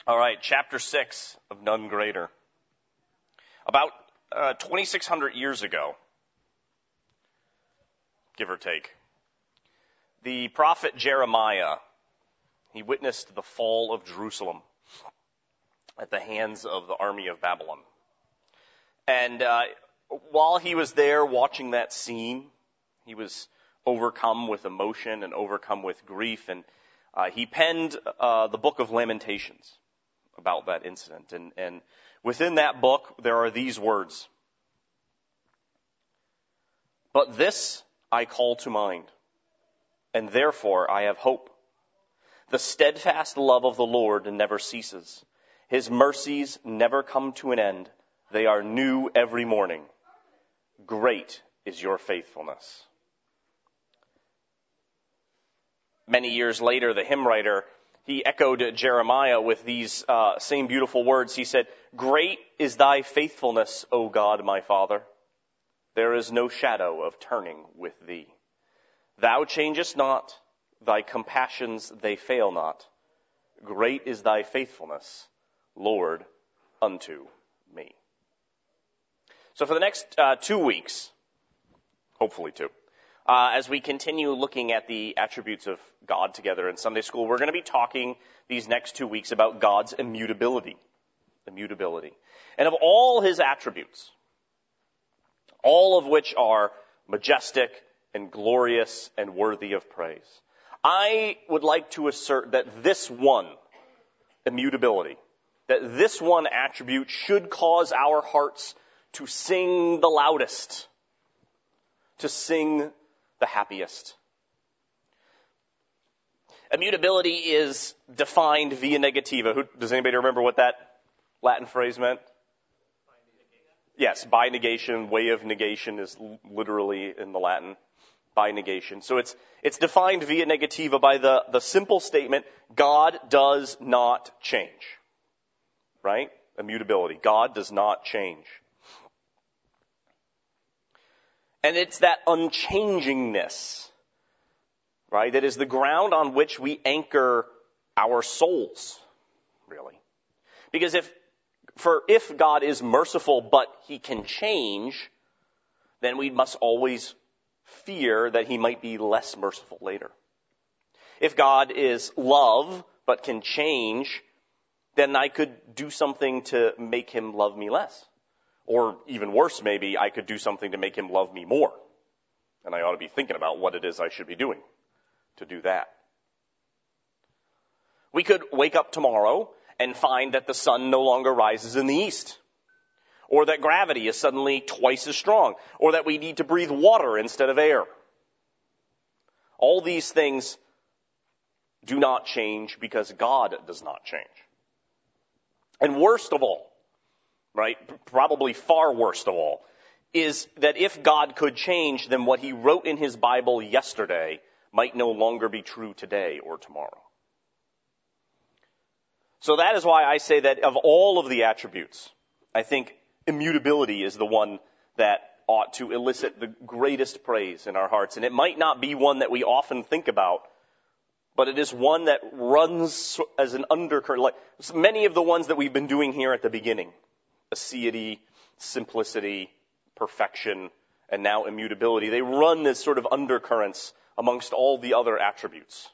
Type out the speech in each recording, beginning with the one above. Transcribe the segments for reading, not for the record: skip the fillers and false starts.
All right, chapter 6 of None Greater. About 2,600 years ago, give or take, the prophet Jeremiah, he witnessed the fall of Jerusalem at the hands of the army of Babylon. And while he was there watching that scene, he was overcome with emotion and overcome with grief, and he penned the book of Lamentations about that incident. And within that book, there are these words: "But this I call to mind, and therefore I have hope. The steadfast love of the Lord never ceases. His mercies never come to an end. They are new every morning. Great is your faithfulness." Many years later, the hymn writer, he echoed Jeremiah with these same beautiful words. He said, "Great is thy faithfulness, O God, my Father. There is no shadow of turning with thee. Thou changest not, thy compassions, they fail not. Great is thy faithfulness, Lord, unto me." So for the next 2 weeks, hopefully 2, as we continue looking at the attributes of God together in Sunday school, we're going to be talking these next 2 weeks about God's immutability. Immutability. And of all his attributes, all of which are majestic and glorious and worthy of praise, I would like to assert that this one, immutability, that this one attribute should cause our hearts to sing the loudest, to sing the happiest. Immutability is defined via negativa. Does anybody remember what that Latin phrase meant? Yes, by negation. Way of negation is literally in the Latin, by negation. So it's defined via negativa by the simple statement, God does not change. Right? Immutability. God does not change. And it's that unchangingness, right, that is the ground on which we anchor our souls, really. Because if God is merciful but he can change, then we must always fear that he might be less merciful later. If God is love but can change, then I could do something to make him love me less. Or even worse, maybe I could do something to make him love me more. And I ought to be thinking about what it is I should be doing to do that. We could wake up tomorrow and find that the sun no longer rises in the east. Or that gravity is suddenly twice as strong. Or that we need to breathe water instead of air. All these things do not change because God does not change. And worst of all, right, probably far worst of all, is that if God could change, then what he wrote in his Bible yesterday might no longer be true today or tomorrow. So that is why I say that of all of the attributes, I think immutability is the one that ought to elicit the greatest praise in our hearts. And it might not be one that we often think about, but it is one that runs as an undercurrent, like many of the ones that we've been doing here at the beginning. Aseity, simplicity, perfection, and now immutability. They run as sort of undercurrents amongst all the other attributes.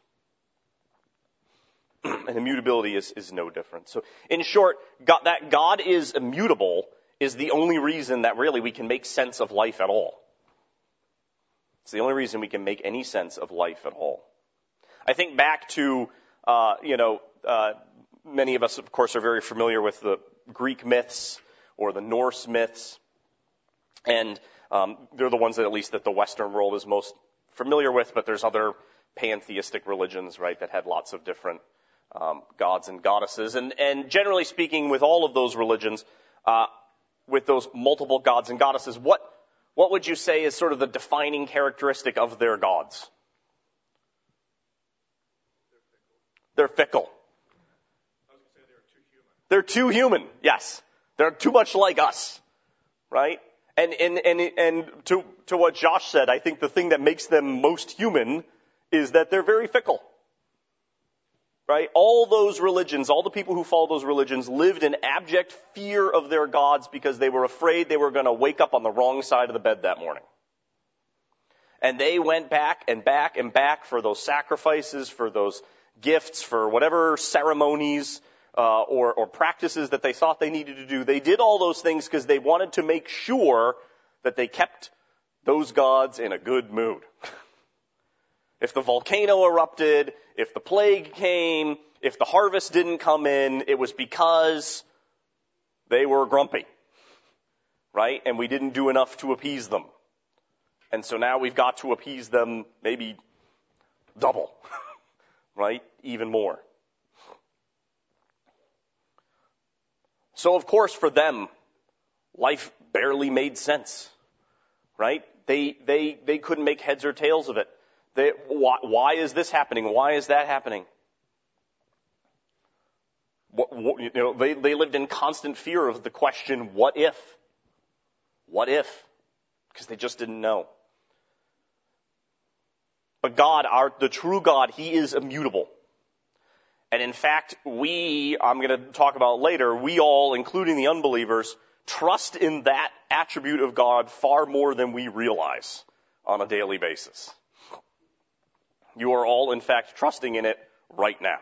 And immutability is no different. So in short, that God is immutable is the only reason that really we can make sense of life at all. It's the only reason we can make any sense of life at all. I think back to, many of us, of course, are very familiar with the Greek myths or the Norse myths. And they're the ones that at least that the Western world is most familiar with, but there's other pantheistic religions, right, that had lots of different gods and goddesses. And generally speaking, with all of those religions, with those multiple gods and goddesses, what would you say is sort of the defining characteristic of their gods? They're fickle. I was going to say they're too human. They're too human, yes. They're too much like us, right? And to what Josh said, I think the thing that makes them most human is that they're very fickle. right? All those religions, all the people who followed those religions lived in abject fear of their gods because they were afraid they were going to wake up on the wrong side of the bed that morning. And they went back and back and back for those sacrifices, for those gifts, for whatever ceremonies or practices that they thought they needed to do. They did all those things because they wanted to make sure that they kept those gods in a good mood. If the volcano erupted, if the plague came, if the harvest didn't come in, it was because they were grumpy, right? And we didn't do enough to appease them. And so now we've got to appease them maybe double, right? Even more. So of course for them, life barely made sense, right? They couldn't make heads or tails of it. Why is this happening? Why is that happening? They lived in constant fear of the question, what if? What if? Because they just didn't know. But God, the true God, He is immutable. And in fact, I'm going to talk about later, we all, including the unbelievers, trust in that attribute of God far more than we realize on a daily basis. You are all, in fact, trusting in it right now.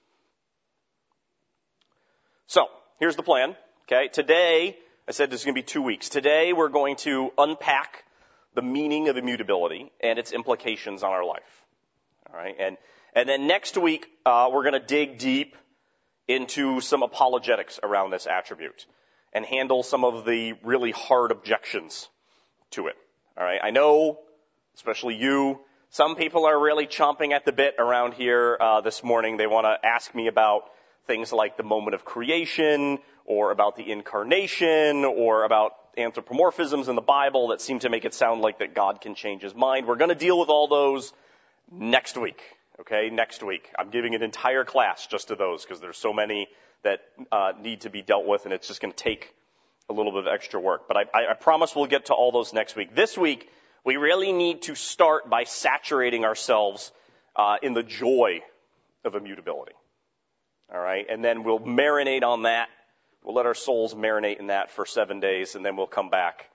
So, here's the plan. Okay, today, I said this is going to be 2 weeks. Today, we're going to unpack the meaning of immutability and its implications on our life. All right, and then next week, we're going to dig deep into some apologetics around this attribute and handle some of the really hard objections to it. All right, I know, especially you, some people are really chomping at the bit around here this morning. They want to ask me about things like the moment of creation or about the incarnation or about anthropomorphisms in the Bible that seem to make it sound like that God can change His mind. We're going to deal with all those next week. Okay, next week. I'm giving an entire class just to those because there's so many that need to be dealt with and it's just going to take a little bit of extra work. But I promise we'll get to all those next week. This week, we really need to start by saturating ourselves in the joy of immutability. All right, and then we'll marinate on that. We'll let our souls marinate in that for 7 days, and then we'll come back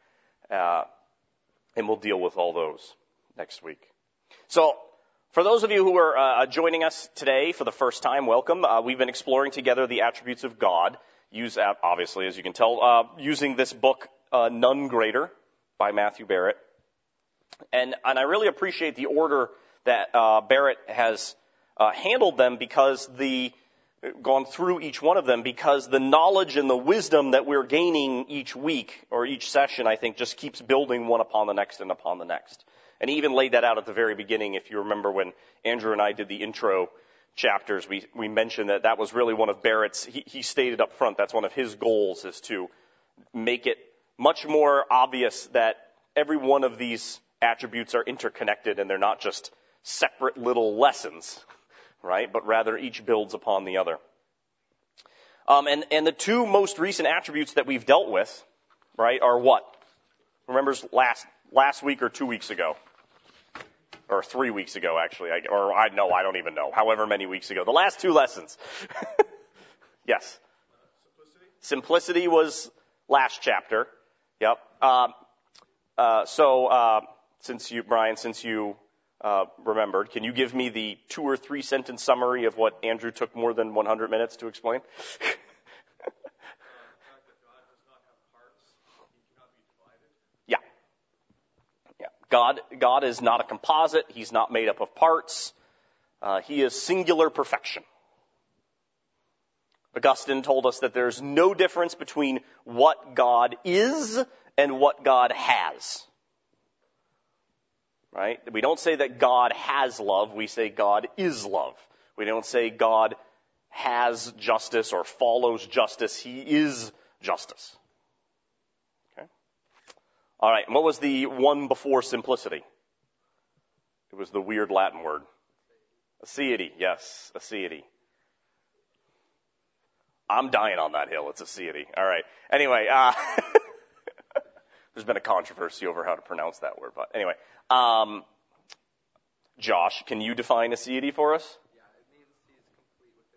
and we'll deal with all those next week. So, for those of you who are joining us today for the first time, welcome. We've been exploring together the attributes of God, obviously, as you can tell, using this book, None Greater, by Matthew Barrett. And I really appreciate the order that Barrett has handled them gone through each one of them because the knowledge and the wisdom that we're gaining each week or each session, I think, just keeps building one upon the next and upon the next. And he even laid that out at the very beginning. If you remember when Andrew and I did the intro chapters, we mentioned that was really one of Barrett's, he stated up front, that's one of his goals is to make it much more obvious that every one of these attributes are interconnected and they're not just separate little lessons, right? But rather each builds upon the other. And the two most recent attributes that we've dealt with, right, are what? Remember last week or 2 weeks ago? Or 3 weeks ago, actually. I don't even know. However many weeks ago. The last two lessons. Yes. Simplicity was last chapter. Yep. Since you remembered, can you give me the 2 or 3 sentence summary of what Andrew took more than 100 minutes to explain? God is not a composite. He's not made up of parts. He is singular perfection. Augustine told us that there's no difference between what God is and what God has. Right? We don't say that God has love. We say God is love. We don't say God has justice or follows justice. He is justice. All right, and what was the one before simplicity? It was the weird Latin word. Aseity, yes, aseity. I'm dying on that hill, it's aseity. All right, anyway, there's been a controversy over how to pronounce that word, but anyway. Josh, can you define aseity for us? Yeah, it means he's complete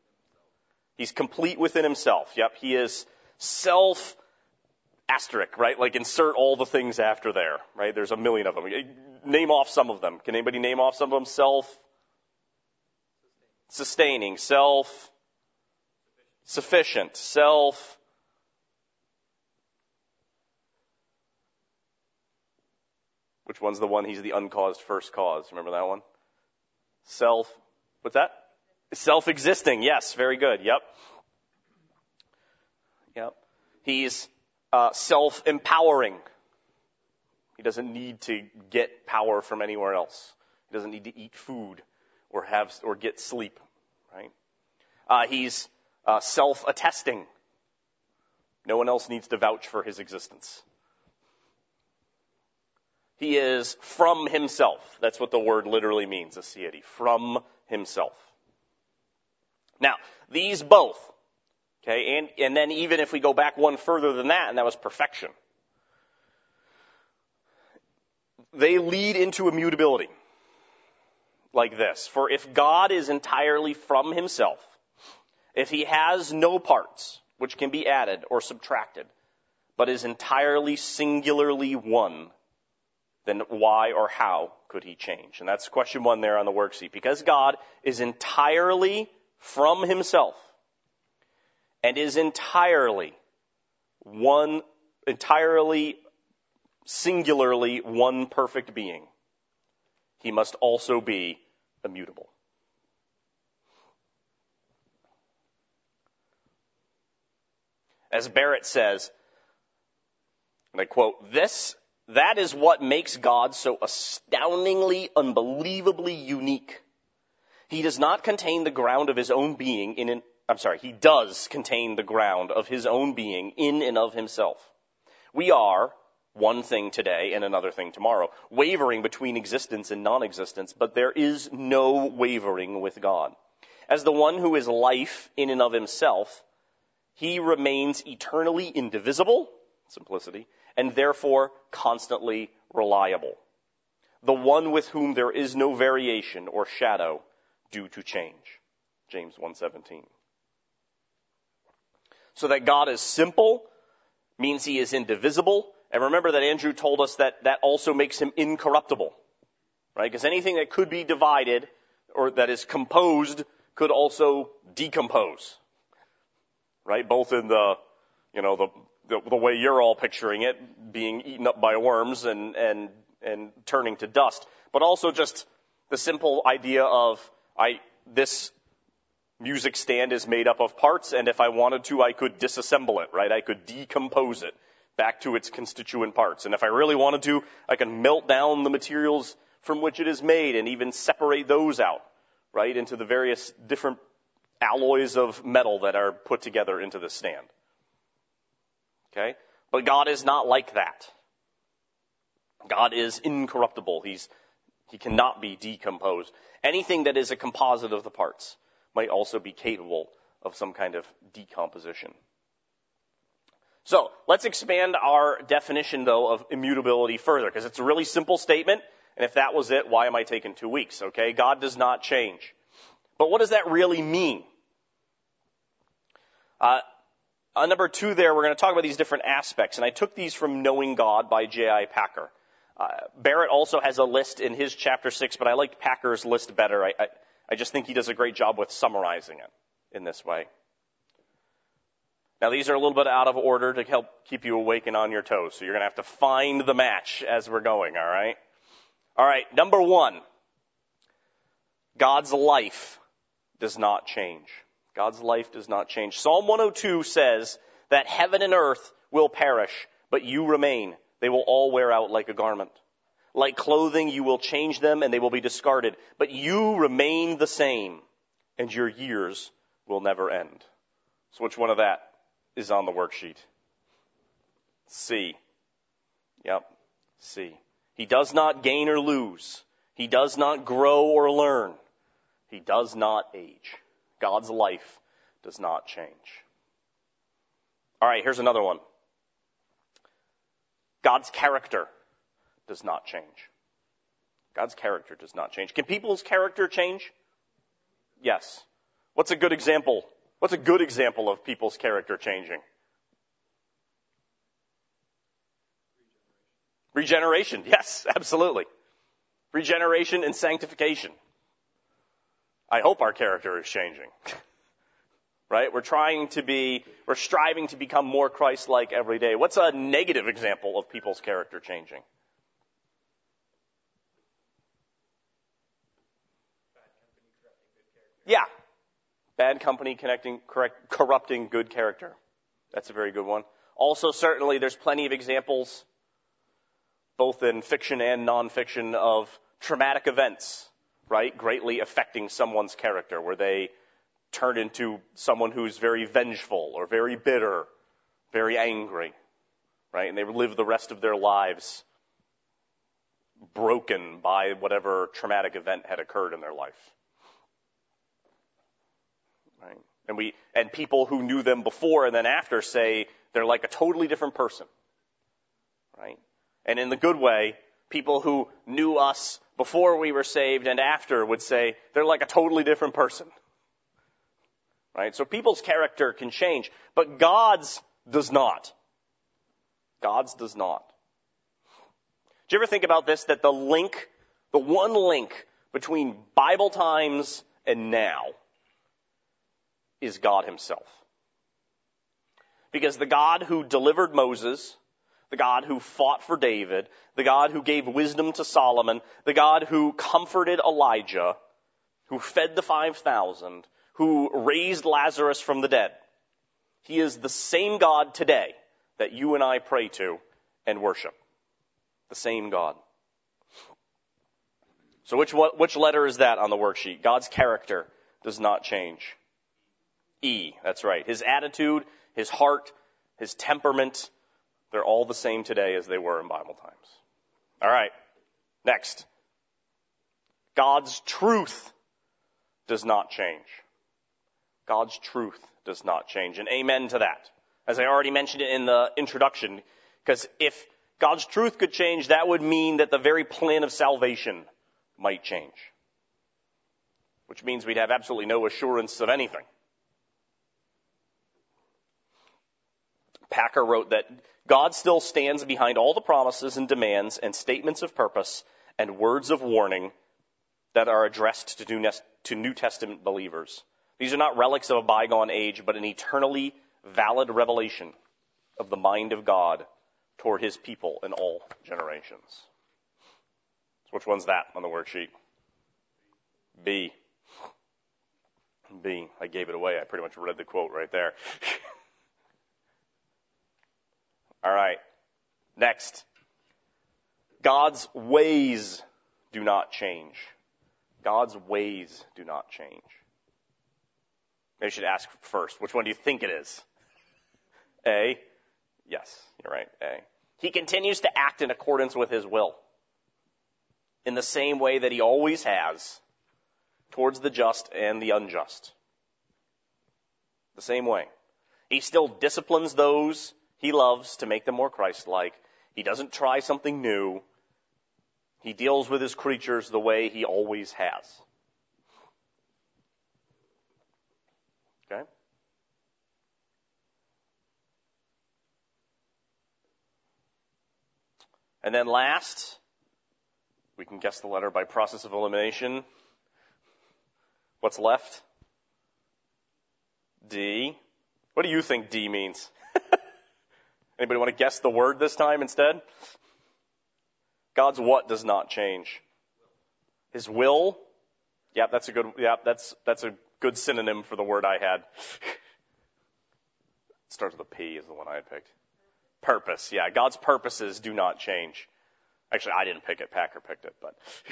He's complete within himself. Yep, he is self asterisk, right? Like insert all the things after there, right? There's a million of them. Name off some of them. Can anybody name off some of them? Self-sustaining, self-sufficient, which one's the one? He's the uncaused first cause. Remember that one? What's that? Self-existing. Yes, very good. Yep. He's self-empowering. He doesn't need to get power from anywhere else. He doesn't need to eat food or get sleep. Right? He's self-attesting. No one else needs to vouch for his existence. He is from himself. That's what the word literally means, aseity, from himself. Now, these both, okay, and then even if we go back one further than that, and that was perfection, they lead into immutability like this. For if God is entirely from himself, if he has no parts which can be added or subtracted, but is entirely singularly one, then why or how could he change? And that's question 1 there on the worksheet. Because God is entirely from himself and is entirely singularly one perfect being, he must also be immutable. As Barrett says, and I quote, that is what makes God so astoundingly, unbelievably unique. He does contain the ground of his own being in and of himself. We are one thing today and another thing tomorrow, wavering between existence and non-existence, but there is no wavering with God. As the one who is life in and of himself, he remains eternally indivisible, simplicity, and therefore constantly reliable. The one with whom there is no variation or shadow due to change. James 1:17. So that God is simple means he is indivisible. And remember that Andrew told us that also makes him incorruptible. Right? Because anything that could be divided or that is composed could also decompose. Right? Both in the way you're all picturing it, being eaten up by worms and turning to dust, but also just the simple idea of this music stand is made up of parts, and if I wanted to, I could disassemble it, right? I could decompose it back to its constituent parts. And if I really wanted to, I can melt down the materials from which it is made and even separate those out, right, into the various different alloys of metal that are put together into the stand. Okay? But God is not like that. God is incorruptible. He cannot be decomposed. Anything that is a composite of the parts might also be capable of some kind of decomposition. So, let's expand our definition, though, of immutability further, because it's a really simple statement, and if that was it, why am I taking 2 weeks, okay? God does not change. But what does that really mean? On number 2 there, we're going to talk about these different aspects, and I took these from Knowing God by J.I. Packer. Barrett also has a list in his chapter 6, but I liked Packer's list better. I just think he does a great job with summarizing it in this way. Now, these are a little bit out of order to help keep you awake and on your toes, so you're going to have to find the match as we're going, all right? All right, number 1, God's life does not change. God's life does not change. Psalm 102 says that heaven and earth will perish, but you remain. They will all wear out like a garment. Like clothing, you will change them and they will be discarded. But you remain the same, and your years will never end. So which one of that is on the worksheet? C. Yep, C. He does not gain or lose. He does not grow or learn. He does not age. God's life does not change. All right, here's another one. God's character does not change. God's character does not change. Can people's character change? Yes. What's a good example What's a good example of people's character changing? Regeneration. Yes, absolutely. Regeneration and sanctification. I hope our character is changing. Right? We're striving to become more Christ-like every day. What's a negative example of people's character changing? Yeah. Bad company corrupting good character. That's a very good one. Also, certainly, there's plenty of examples, both in fiction and nonfiction, of traumatic events, right? Greatly affecting someone's character, where they turn into someone who's very vengeful or very bitter, very angry, right? And they live the rest of their lives broken by whatever traumatic event had occurred in their life. Right? And people who knew them before and then after say they're like a totally different person. Right? And in the good way, people who knew us before we were saved and after would say they're like a totally different person. Right? So people's character can change, but God's does not. God's does not. Do you ever think about this, that the one link between Bible times and now is God himself? Because the God who delivered Moses, the God who fought for David, the God who gave wisdom to Solomon, the God who comforted Elijah, who fed the 5,000, who raised Lazarus from the dead, he is the same God today that you and I pray to and worship. The same God. So which letter is that on the worksheet? God's character does not change. E, that's right. His attitude, his heart, his temperament, they're all the same today as they were in Bible times. All right, next. God's truth does not change. God's truth does not change. And amen to that. As I already mentioned it in the introduction, because if God's truth could change, that would mean that the very plan of salvation might change. Which means we'd have absolutely no assurance of anything. Packer wrote that God still stands behind all the promises and demands and statements of purpose and words of warning that are addressed to New Testament believers. These are not relics of a bygone age, but an eternally valid revelation of the mind of God toward his people in all generations. So which one's that on the worksheet? B. B. I gave it away. I pretty much read the quote right there. All right. Next. God's ways do not change. God's ways do not change. Maybe I should ask first, which one do you think it is? A? Yes, you're right, A. He continues to act in accordance with his will, in the same way that he always has, towards the just and the unjust. The same way. He still disciplines those he loves to make them more Christ-like. He doesn't try something new. He deals with his creatures the way he always has. Okay? And then last, we can guess the letter by process of elimination. What's left? D. What do you think D means? Anybody want to guess the word this time instead? God's what does not change? His will? Yeah, that's a good synonym for the word I had. It starts with a P is the one I had picked. Purpose, yeah. God's purposes do not change. Actually, I didn't pick it. Packer picked it,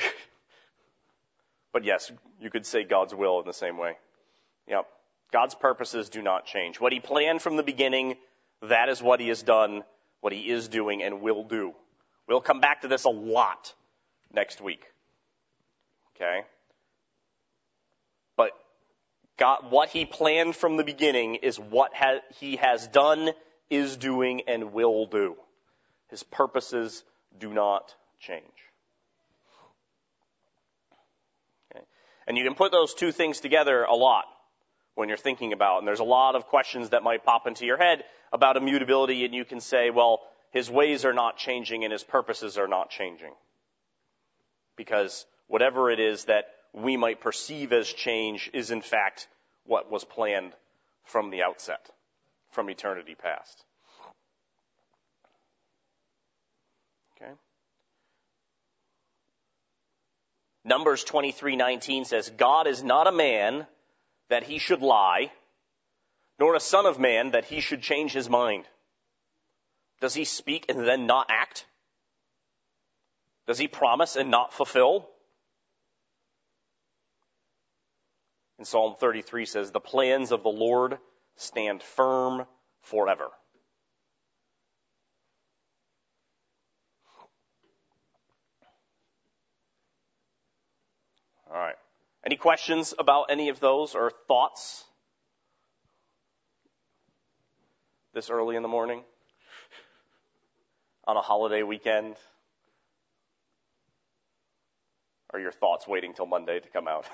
but yes, you could say God's will in the same way. Yep. God's purposes do not change. What he planned from the beginning, that is what he has done, what he is doing, and will do. We'll come back to this a lot next week. Okay? But God, what he planned from the beginning is what he has done, is doing, and will do. His purposes do not change. Okay? And you can put those two things together a lot. when you're thinking about. And there's a lot of questions that might pop into your head about immutability, and you can say, well, his ways are not changing and his purposes are not changing. Because whatever it is that we might perceive as change is in fact what was planned from the outset, from eternity past. Okay. Numbers 23:19 says, God is not a man that he should lie, nor a son of man that he should change his mind. Does he speak and then not act? Does he promise and not fulfill? And Psalm 33 says, the plans of the Lord stand firm forever. All right. Any questions about any of those or thoughts this early in the morning on a holiday weekend? Or are your thoughts waiting till Monday to come out?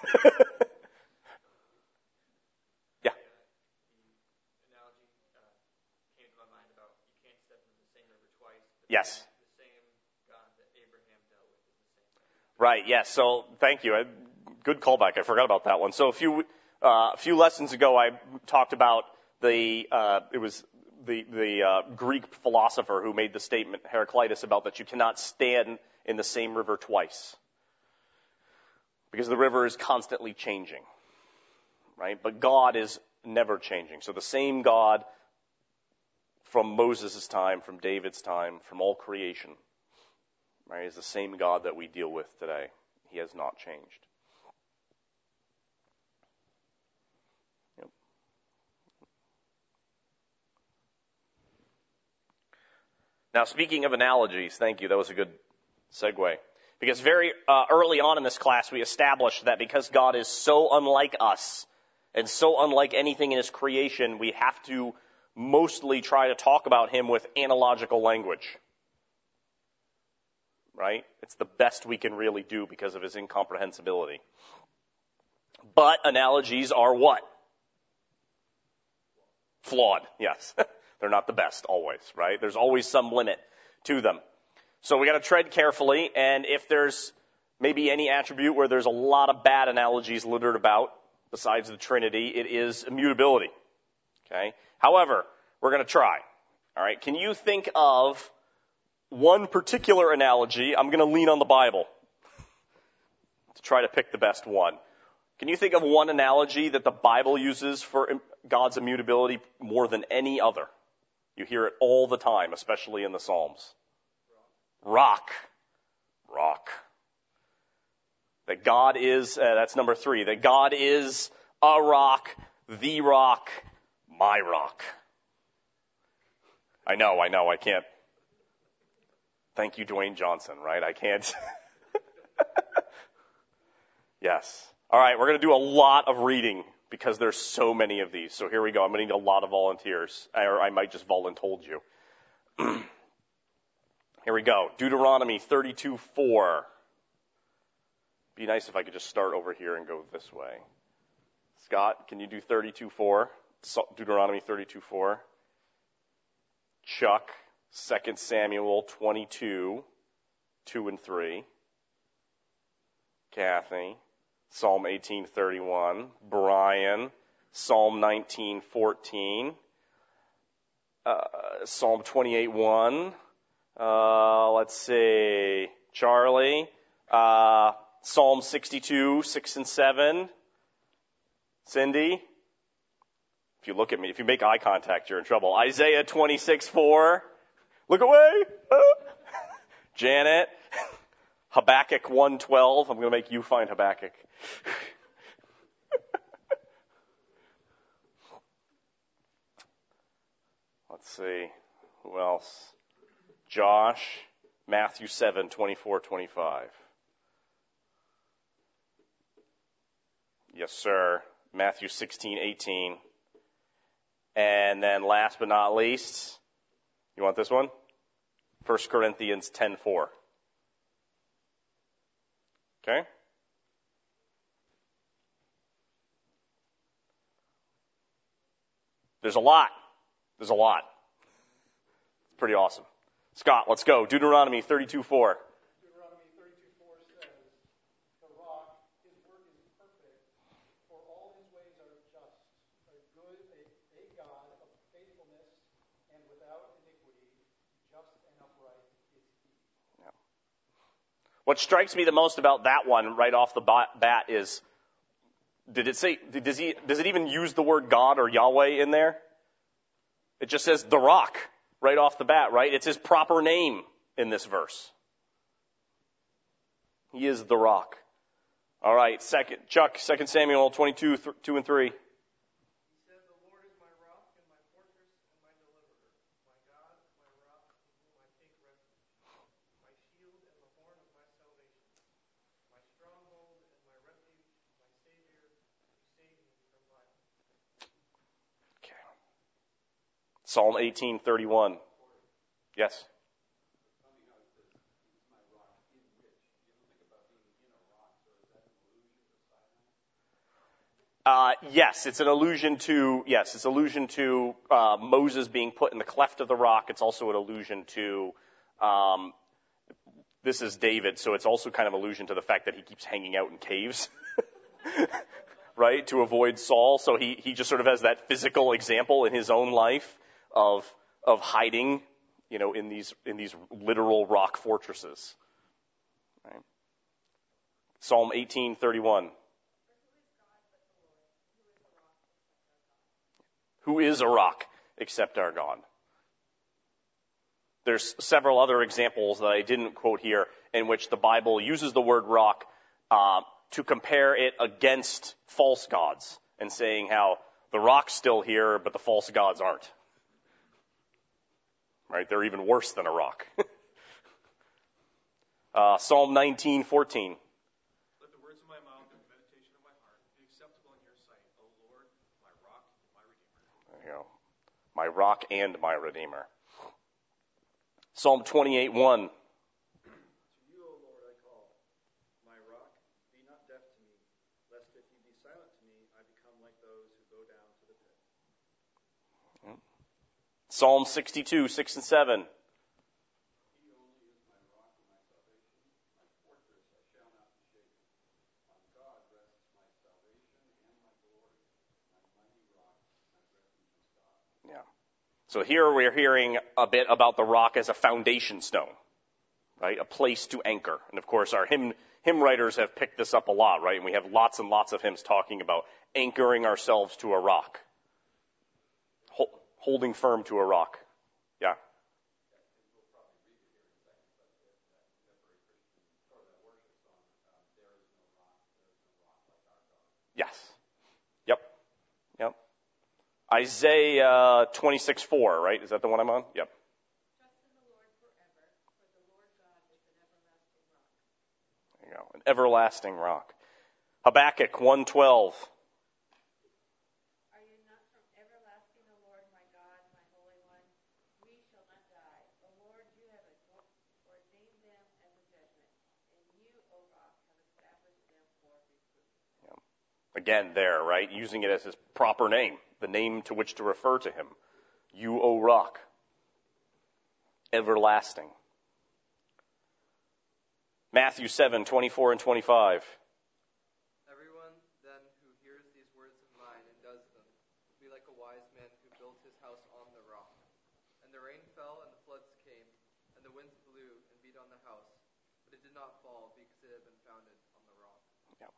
Yeah. The analogy came to my mind about you can't step into the same river twice. Yes. The same God that Abraham dealt with is the same. Right, yes. So thank you. Good callback. I forgot about that one. So a few lessons ago, I talked about the Greek philosopher who made the statement, Heraclitus, about that you cannot stand in the same river twice. Because the river is constantly changing, right? But God is never changing. So the same God from Moses' time, from David's time, from all creation, right, is the same God that we deal with today. He has not changed. Yep. Now, speaking of analogies, thank you. That was a good segue. Because very early on in this class, we established that because God is so unlike us and so unlike anything in his creation, we have to mostly try to talk about him with analogical language. Right? It's the best we can really do because of his incomprehensibility. But analogies are what? Flawed, yes. They're not the best always, right? There's always some limit to them. So we got to tread carefully, and if there's maybe any attribute where there's a lot of bad analogies littered about, besides the Trinity, it is immutability. Okay? However, we're going to try. All right? Can you think of one particular analogy? I'm going to lean on the Bible to try to pick the best one. Can you think of one analogy that the Bible uses for God's immutability more than any other? You hear it all the time, especially in the Psalms. Rock. That God is, that's number 3, that God is a rock, the rock, my rock. I know, I can't. Thank you, Dwayne Johnson, right? I can't. Yes. All right, we're going to do a lot of reading because there's so many of these. So here we go. I'm going to need a lot of volunteers, or I might just voluntold you. Here we go. Deuteronomy 32:4. Be nice if I could just start over here and go this way. Scott, can you do 32:4? Deuteronomy 32:4. Chuck, 2 Samuel 22, 2 and 3. Kathy, Psalm 18:31. Brian, Psalm 19:14. Psalm 28:1. Let's see. Charlie, Psalm 62, 6 and 7. Cindy, if you look at me, if you make eye contact, you're in trouble. Isaiah 26:4. Look away. Janet, Habakkuk 1:12. I'm going to make you find Habakkuk. Let's see. Who else? Josh, Matthew 7:24-25. Yes, sir. Matthew 16:18. And then last but not least, you want this one? 1 Corinthians 10:4. Okay? There's a lot. There's a lot. It's pretty awesome. Scott, let's go. Deuteronomy 32:4. Deuteronomy 32:4 says, "The rock, his work is perfect, for all his ways are just. A God of faithfulness and without iniquity, just and upright is he." Yeah. What strikes me the most about that one right off the bat is, does it even use the word God or Yahweh in there? It just says the rock right off the bat, right? It's his proper name in this verse. He is the rock. All right, Chuck, 2 Samuel 22:2-3. He said, "The Lord is my rock and my fortress and my deliverer, my God, my rock, in whom I take refuge, my shield and the horn of my salvation, my stronghold and my refuge, my Savior, who saved me from violence." Okay. Psalm 18:31. Yes. Yes, it's an allusion to Moses being put in the cleft of the rock. It's also an allusion to, this is David, so it's also kind of an allusion to the fact that he keeps hanging out in caves, right, to avoid Saul. So he just sort of has that physical example in his own life of hiding, in these literal rock fortresses. Right? Psalm 18:31. Who is a rock except our God? There's several other examples that I didn't quote here in which the Bible uses the word rock to compare it against false gods and saying how the rock's still here, but the false gods aren't. Right? They're even worse than a rock. Psalm 19:14. "Let the words of my mouth and the meditation of my heart be acceptable in your sight, O Lord, my rock and my redeemer." There you go. My rock and my redeemer. Psalm 28:1. "To you, O Lord, I call. My rock, be not deaf to me, lest if you be silent to me, I become like those who go down to the pit." Psalm 62:6 and 7. He only is my rock and my salvation, my fortress, I shall not be shaken. On God rests my salvation and my glory, my mighty rock, my refuge is God. Yeah. So here we're hearing a bit about the rock as a foundation stone, right? A place to anchor. And of course, our hymn writers have picked this up a lot, right? And we have lots and lots of hymns talking about anchoring ourselves to a rock, holding firm to a rock. Yeah. Yes. Yep. Isaiah 26:4, right? Is that the one I'm on? Yep. Trust in the Lord forever, for the Lord God is an everlasting rock. There you go. An everlasting rock. Habakkuk 1:12. Are you not from everlasting, O Lord, my God, my Holy One? We shall not die. O Lord, you have ordained them as a judgment, and you, O rock, have established them for reproof. Yeah. Again, there, right? Using it as his proper name, the name to which to refer to him. You, O rock. Everlasting. Matthew 7:24 and 25. "Everyone then who hears these words of mine and does them will be like a wise man who built his house on the rock. And the rain fell and the floods came, and the winds blew and beat on the house, but it did not fall because it had been founded on the rock." Yeah.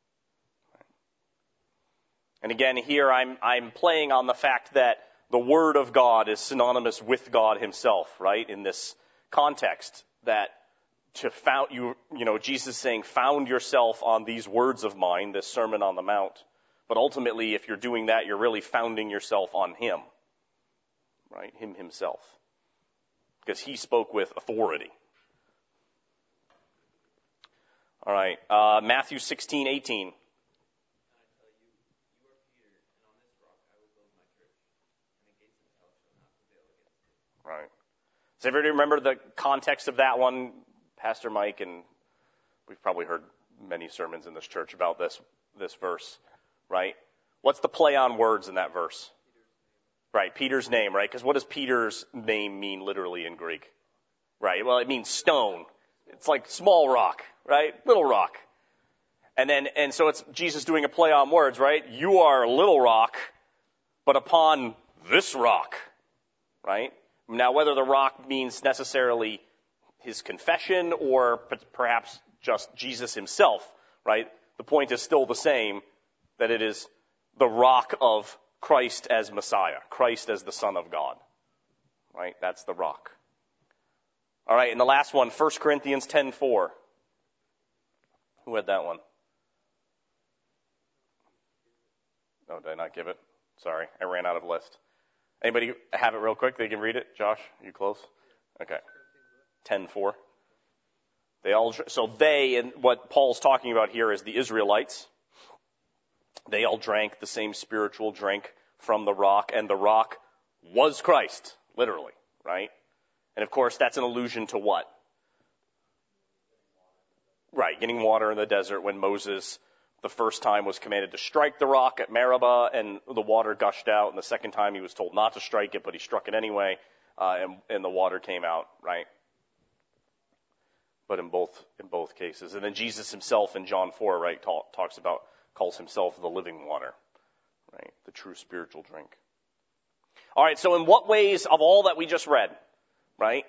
And again, here I'm playing on the fact that the Word of God is synonymous with God himself, right? In this context, that to found Jesus saying, found yourself on these words of mine, this Sermon on the Mount. But ultimately, if you're doing that, you're really founding yourself on him, right? Him himself. Because he spoke with authority. All right, Matthew 16:18. Right. Does everybody remember the context of that one? Pastor Mike, and we've probably heard many sermons in this church about this verse, right? What's the play on words in that verse? Right, Peter's name, right? Because what does Peter's name mean literally in Greek? Right, well, it means stone. It's like small rock, right? Little rock. And so it's Jesus doing a play on words, right? You are a little rock, but upon this rock, right? Now, whether the rock means necessarily his confession or perhaps just Jesus himself, right? The point is still the same, that it is the rock of Christ as Messiah, Christ as the Son of God, right? That's the rock. All right, and the last one, 1 Corinthians 10:4. Who had that one? Oh, did I not give it? Sorry, I ran out of list. Anybody have it real quick? They can read it. Josh, you close? Okay. 10:4. And what Paul's talking about here is the Israelites. They all drank the same spiritual drink from the rock, and the rock was Christ, literally, right? And of course, that's an allusion to what? Right, getting water in the desert when Moses, the first time, was commanded to strike the rock at Meribah, and the water gushed out, and the second time he was told not to strike it, but he struck it anyway, and the water came out, right? But in both cases. And then Jesus himself in John 4, right, calls himself the living water, right? The true spiritual drink. All right, so in what ways of all that we just read, right?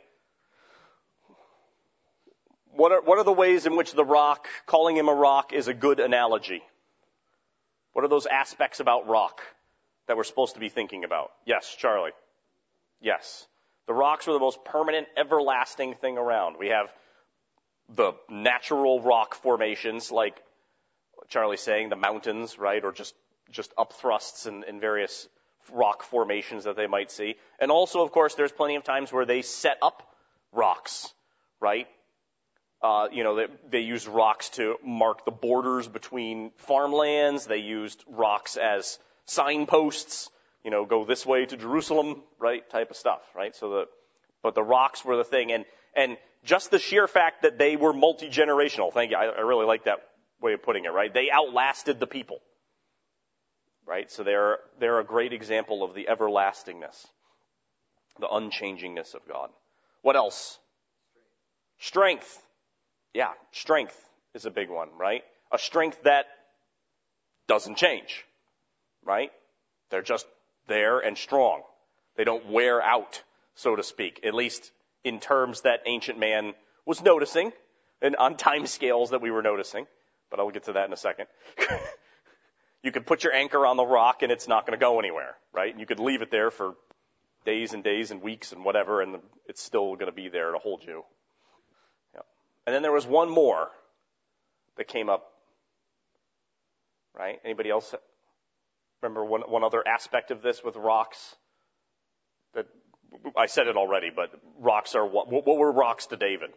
What are the ways in which the rock, calling him a rock, is a good analogy? What are those aspects about rock that we're supposed to be thinking about? Yes, Charlie. Yes. The rocks are the most permanent, everlasting thing around. We have the natural rock formations, like Charlie's saying, the mountains, right? Or just upthrusts in various rock formations that they might see. And also, of course, there's plenty of times where they set up rocks, right? They used rocks to mark the borders between farmlands. They used rocks as signposts, go this way to Jerusalem, right? Type of stuff, right? But the rocks were the thing. And just the sheer fact that they were multi-generational, thank you, I really like that way of putting it, right? They outlasted the people, right? So they're a great example of the everlastingness, the unchangingness of God. What else? Strength. Yeah, strength is a big one, right? A strength that doesn't change, right? They're just there and strong. They don't wear out, so to speak, at least in terms that ancient man was noticing and on time scales that we were noticing. But I'll get to that in a second. You could put your anchor on the rock and it's not going to go anywhere, right? You could leave it there for days and days and weeks and whatever, and it's still going to be there to hold you. Yeah. And then there was one more that came up, right? Anybody else remember one other aspect of this with rocks? That I said it already, but rocks are what were rocks to David?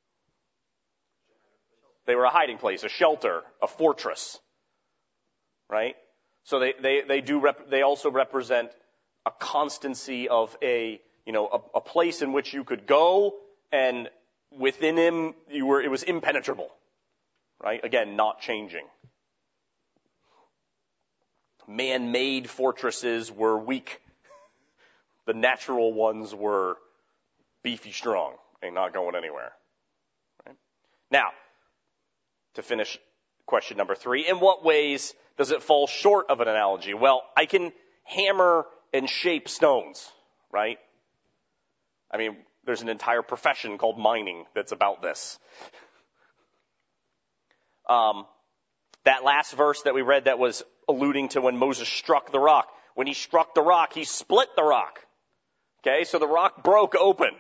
They were a hiding place, a shelter, a fortress, right? So they also represent a constancy of a place in which you could go, and within him it was impenetrable, right? Again, not changing. Man-made fortresses were weak. The natural ones were beefy strong and not going anywhere. Right? Now, to finish question number 3, in what ways does it fall short of an analogy? Well, I can hammer and shape stones, right? I mean, there's an entire profession called mining that's about this. That last verse that we read that was alluding to when Moses struck the rock. When he struck the rock, he split the rock. Okay, so the rock broke open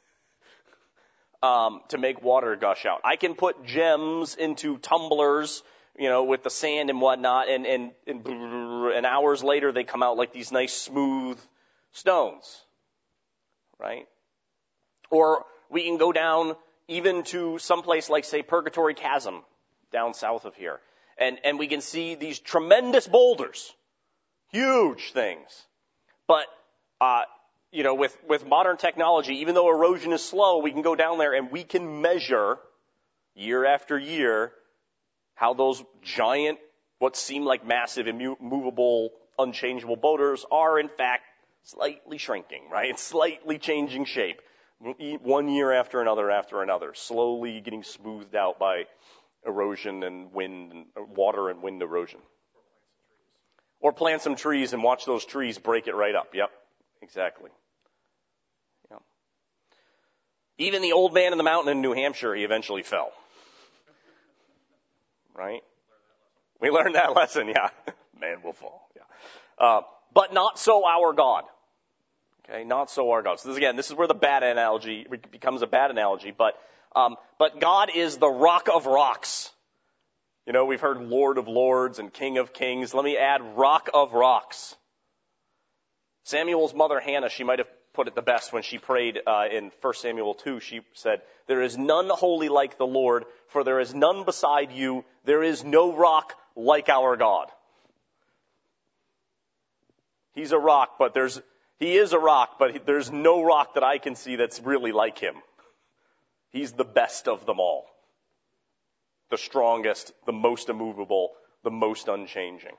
to make water gush out. I can put gems into tumblers, with the sand and whatnot, and hours later they come out like these nice smooth stones, right? Or we can go down even to someplace like, say, Purgatory Chasm down south of here, and we can see these tremendous boulders, huge things, but with modern technology, even though erosion is slow, we can go down there and we can measure year after year how those giant, what seem like massive, immovable, unchangeable boulders are in fact slightly shrinking, right? Slightly changing shape. 1 year after another, slowly getting smoothed out by erosion and wind, water and wind erosion. Or plant some trees and watch those trees break it right up. Yep, exactly. Yep. Even the old man in the mountain in New Hampshire, he eventually fell. Right? We learned that lesson, yeah. Man will fall, yeah. But not so our God. Okay, not so our God. So this is where the bad analogy becomes a bad analogy, but God is the rock of rocks. You know, we've heard Lord of Lords and King of Kings. Let me add rock of rocks. Samuel's mother, Hannah, she might have put it the best when she prayed in 1 Samuel 2. She said, "There is none holy like the Lord, for there is none beside you. There is no rock like our God." He's a rock, but he is a rock, but there's no rock that I can see that's really like him. He's the best of them all. The strongest, the most immovable, the most unchanging.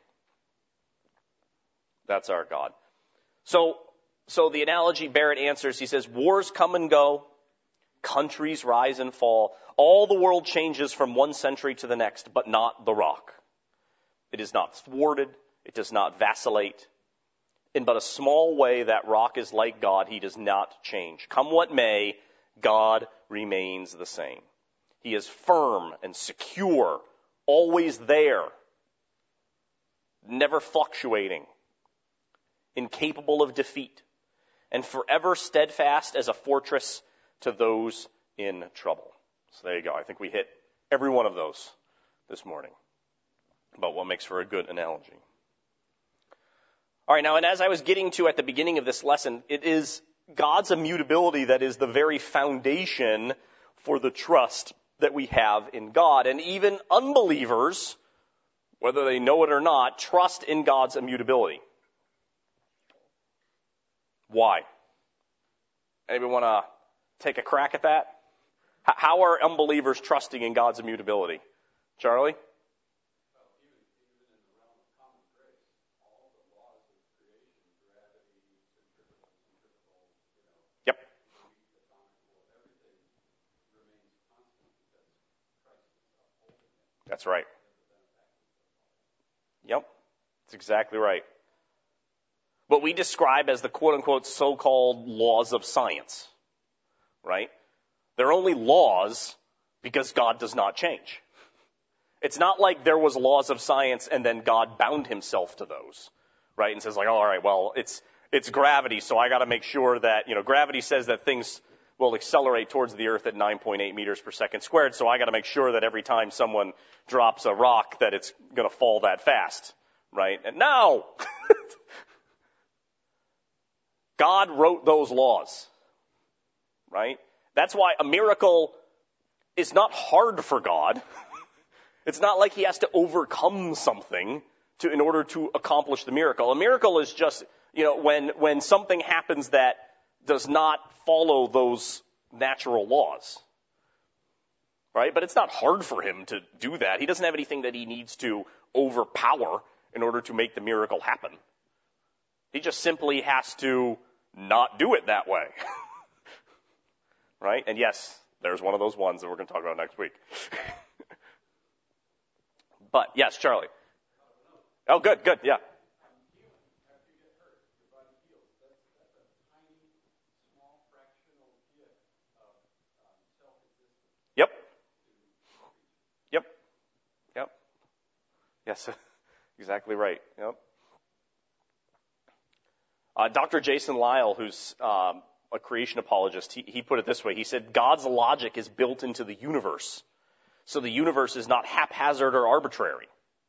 That's our God. So the analogy Barrett answers, he says, wars come and go, countries rise and fall. All the world changes from one century to the next, but not the rock. It is not thwarted. It does not vacillate. In but a small way, that rock is like God. He does not change. Come what may, God remains the same. He is firm and secure, always there, never fluctuating, incapable of defeat, and forever steadfast as a fortress to those in trouble. So there you go. I think we hit every one of those this morning about what makes for a good analogy. All right, now, and as I was getting to at the beginning of this lesson, it is God's immutability that is the very foundation for the trust that we have in God. And even unbelievers, whether they know it or not, trust in God's immutability. Why? Anybody want to take a crack at that? How are unbelievers trusting in God's immutability? Charlie? Yep. That's right. Yep. That's exactly right. What we describe as the quote-unquote so-called laws of science, right? They're only laws because God does not change. It's not like there was laws of science and then God bound himself to those, right? And says like, oh, all right, well, it's gravity, so I got to make sure that, gravity says that things will accelerate towards the earth at 9.8 meters per second squared, so I got to make sure that every time someone drops a rock that it's going to fall that fast, right? And no! God wrote those laws, right? That's why a miracle is not hard for God. It's not like he has to overcome something in order to accomplish the miracle. A miracle is just, when something happens that does not follow those natural laws, right? But it's not hard for him to do that. He doesn't have anything that he needs to overpower in order to make the miracle happen. He just simply has to not do it that way. Right? And yes, there's one of those ones that we're going to talk about next week. But, yes, Charlie. Oh, good, yeah. Yep. Yes, exactly right. Yep. Dr. Jason Lisle, who's a creation apologist, he put it this way. He said, God's logic is built into the universe, so the universe is not haphazard or arbitrary.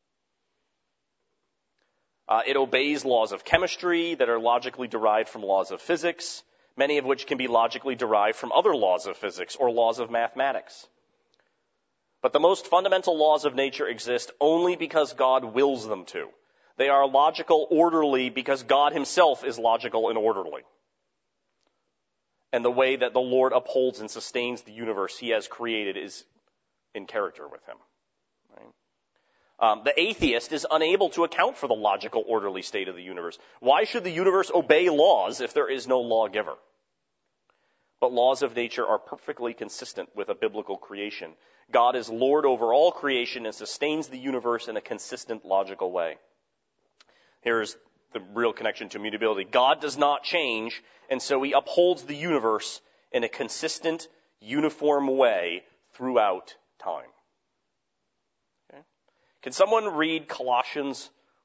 It obeys laws of chemistry that are logically derived from laws of physics, many of which can be logically derived from other laws of physics or laws of mathematics. But the most fundamental laws of nature exist only because God wills them to. They are logical, orderly, because God himself is logical and orderly. And the way that the Lord upholds and sustains the universe he has created is in character with him. The atheist is unable to account for the logical, orderly state of the universe. Why should the universe obey laws if there is no lawgiver? But laws of nature are perfectly consistent with a biblical creation. God is Lord over all creation and sustains the universe in a consistent, logical way. Here's the real connection to immutability. God does not change, and so he upholds the universe in a consistent, uniform way throughout time. Okay? Can someone read Colossians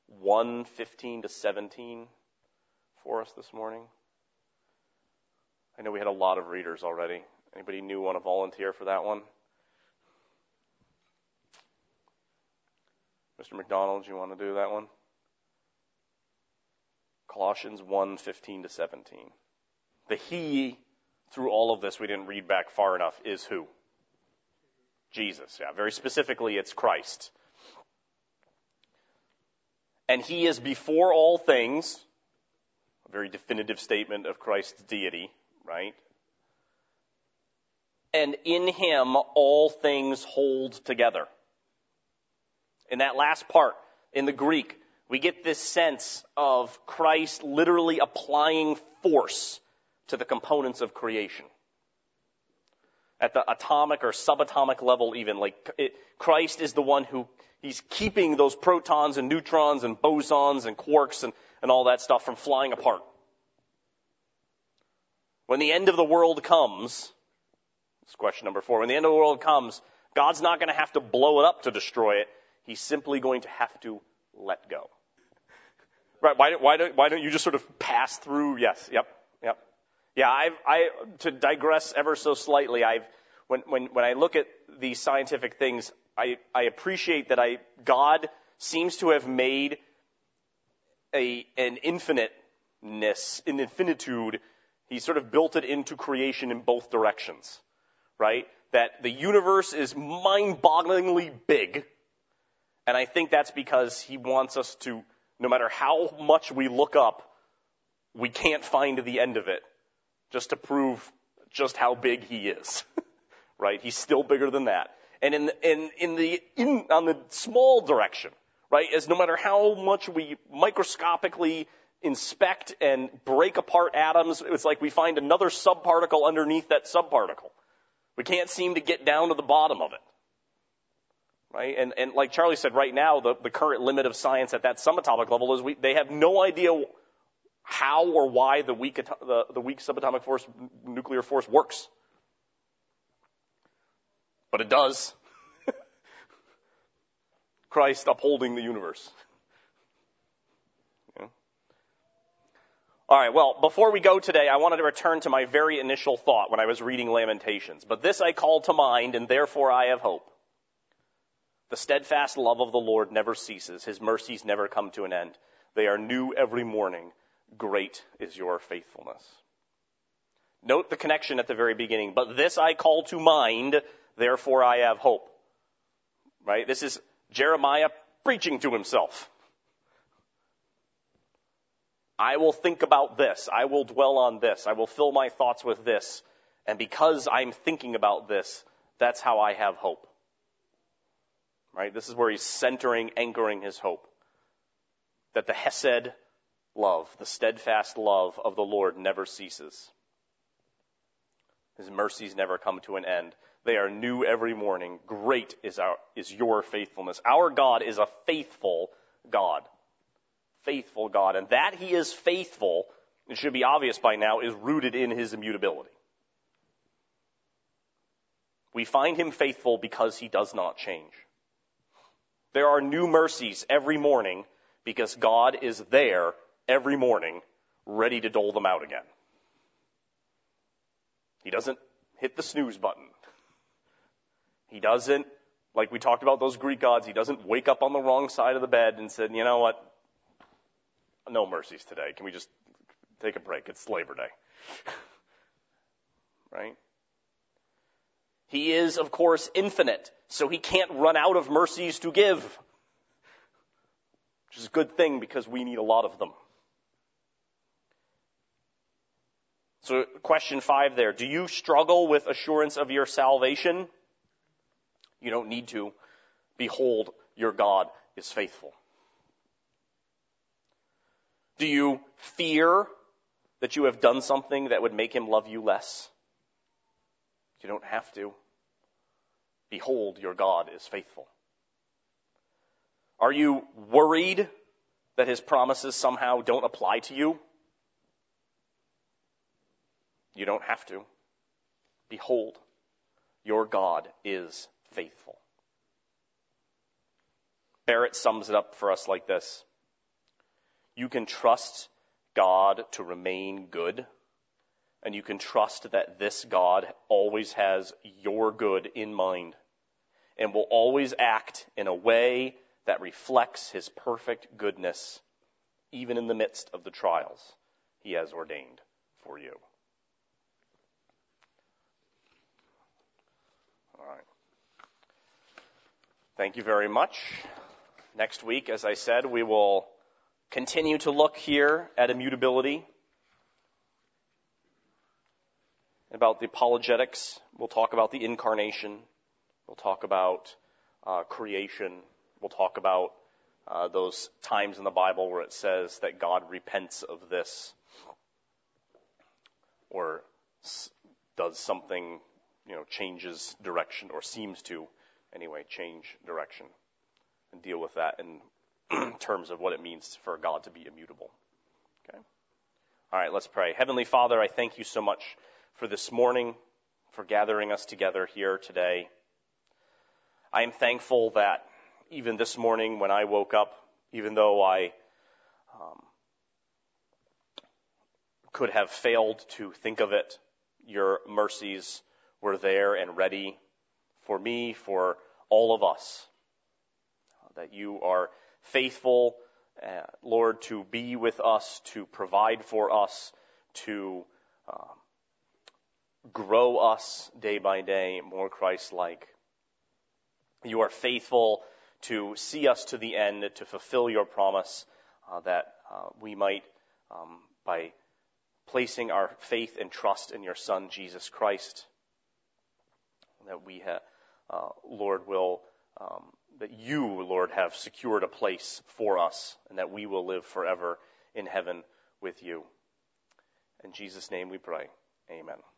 1:15-17 for us this morning? I know we had a lot of readers already. Anybody new want to volunteer for that one? Mr. McDonald, do you want to do that one? Colossians 1:15-17. The he, through all of this, we didn't read back far enough, is who? Jesus. Yeah, very specifically, it's Christ. And he is before all things, a very definitive statement of Christ's deity, right? And in him all things hold together. In that last part, in the Greek, we get this sense of Christ literally applying force to the components of creation. At the atomic or subatomic level even, Christ is the one who, he's keeping those protons and neutrons and bosons and quarks and all that stuff from flying apart. When the end of the world comes, this is question number 4, when the end of the world comes, God's not going to have to blow it up to destroy it. He's simply going to have to let go. Right? Why don't you just sort of pass through? Yes. Yep. Yeah. To digress ever so slightly, when I look at these scientific things, I appreciate that God seems to have made an infiniteness, an infinitude. He sort of built it into creation in both directions, right? That the universe is mind-bogglingly big. And I think that's because he wants us to, no matter how much we look up, we can't find the end of it, just to prove just how big he is, right? He's still bigger than that. And on the small direction, right, as no matter how much we microscopically inspect and break apart atoms, it's like we find another subparticle underneath that subparticle. We can't seem to get down to the bottom of it. Right? And like Charlie said, right now, the current limit of science at that subatomic level is they have no idea how or why the weak subatomic force, nuclear force works. But it does. Christ upholding the universe. Yeah. All right, well, before we go today, I wanted to return to my very initial thought when I was reading Lamentations. But this I call to mind, and therefore I have hope. The steadfast love of the Lord never ceases. His mercies never come to an end. They are new every morning. Great is your faithfulness. Note the connection at the very beginning. But this I call to mind, therefore I have hope. Right? This is Jeremiah preaching to himself. I will think about this. I will dwell on this. I will fill my thoughts with this. And because I'm thinking about this, that's how I have hope. Right? This is where he's centering, anchoring his hope. That the Hesed love, the steadfast love of the Lord never ceases. His mercies never come to an end. They are new every morning. Great is your faithfulness. Our God is a faithful God. Faithful God. And that he is faithful, it should be obvious by now, is rooted in his immutability. We find him faithful because he does not change. There are new mercies every morning because God is there every morning ready to dole them out again. He doesn't hit the snooze button. He doesn't, like we talked about those Greek gods, he doesn't wake up on the wrong side of the bed and said, you know what, no mercies today. Can we just take a break? It's Labor Day. Right? He is, of course, infinite, so he can't run out of mercies to give. Which is a good thing because we need a lot of them. So question 5 there. Do you struggle with assurance of your salvation? You don't need to. Behold, your God is faithful? Do you fear that you have done something that would make him love you less? You don't have to. Behold, your God is faithful. Are you worried that his promises somehow don't apply to you? You don't have to. Behold, your God is faithful. Barrett sums it up for us like this. You can trust God to remain good, and you can trust that this God always has your good in mind and will always act in a way that reflects his perfect goodness, even in the midst of the trials he has ordained for you. All right. Thank you very much. Next week, as I said, we will continue to look here at immutability. About the apologetics, we'll talk about the incarnation. We'll talk about creation. We'll talk about those times in the Bible where it says that God repents of this or does something, changes direction or seems to, anyway, change direction, and deal with that in terms of what it means for God to be immutable. Okay? All right, let's pray. Heavenly Father, I thank you so much for this morning, for gathering us together here today. I am thankful that even this morning when I woke up, even though I could have failed to think of it, your mercies were there and ready for me, for all of us. That you are faithful, Lord, to be with us, to provide for us, to grow us day by day more Christ-like. You are faithful to see us to the end, to fulfill your promise that we might, by placing our faith and trust in your Son, Jesus Christ, that we Lord, will that you, Lord, have secured a place for us, and that we will live forever in heaven with you. In Jesus' name we pray. Amen.